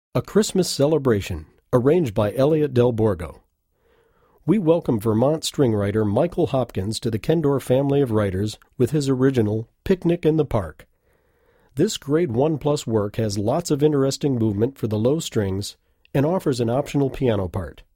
A Christmas Celebration, arranged by Elliot Del Borgo. We welcome Vermont string writer Michael Hopkins to the Kendor family of writers with his original Picnic in the Park. This grade 1+ work has lots of interesting movement for the low strings and offers an optional piano part.